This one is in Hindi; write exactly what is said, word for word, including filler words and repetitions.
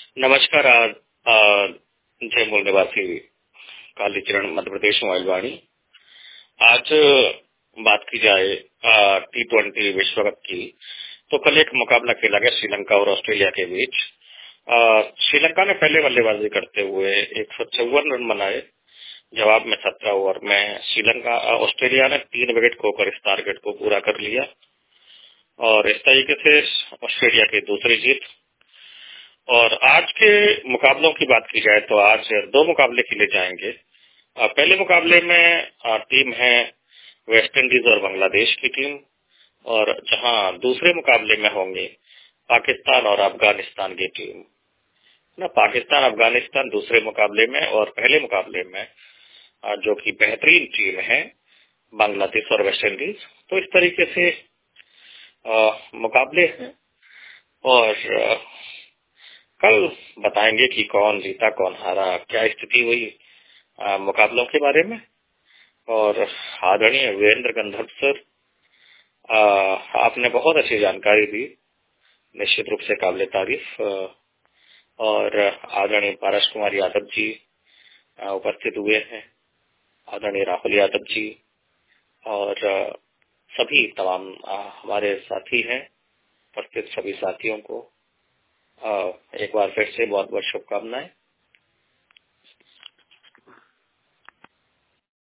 नमस्कार। आज आज जय मूल निवासी कालीचरण मध्य प्रदेश मोबाइल वाणी। आज बात की जाए टी ट्वेंटी विश्व कप की, तो कल एक मुकाबला खेला गया श्रीलंका और ऑस्ट्रेलिया के बीच। आ, श्रीलंका ने पहले बल्लेबाजी करते हुए एक सौ चौवन रन बनाए। जवाब में सत्रह ओवर में श्रीलंका ऑस्ट्रेलिया ने तीन विकेट खोकर इस टारगेट को पूरा कर लिया और इस तरीके से ऑस्ट्रेलिया की दूसरी जीत। और आज के मुकाबलों की बात की जाए तो आज दो मुकाबले खेले जाएंगे। पहले मुकाबले में टीम है वेस्ट इंडीज और बांग्लादेश की टीम, और जहां दूसरे मुकाबले में होंगे पाकिस्तान और अफगानिस्तान की टीम। ना पाकिस्तान अफगानिस्तान दूसरे मुकाबले में, और पहले मुकाबले में जो कि बेहतरीन टीम है बांग्लादेश और वेस्ट इंडीज। तो इस तरीके से आ, मुकाबले हैं और आ, कल बताएंगे कि कौन जीता कौन हारा, क्या स्थिति हुई आ, मुकाबलों के बारे में। और आदरणीय वीरेंद्र गंधर्व सर, आपने बहुत अच्छी जानकारी दी, निश्चित रूप से काबिले तारीफ। और आदरणीय पारस कुमार यादव जी उपस्थित हुए हैं, आदरणीय राहुल यादव जी और सभी तमाम हमारे साथी हैं। उपस्थित सभी साथियों को एक बार फिर से बहुत बहुत शुभकामनाएं।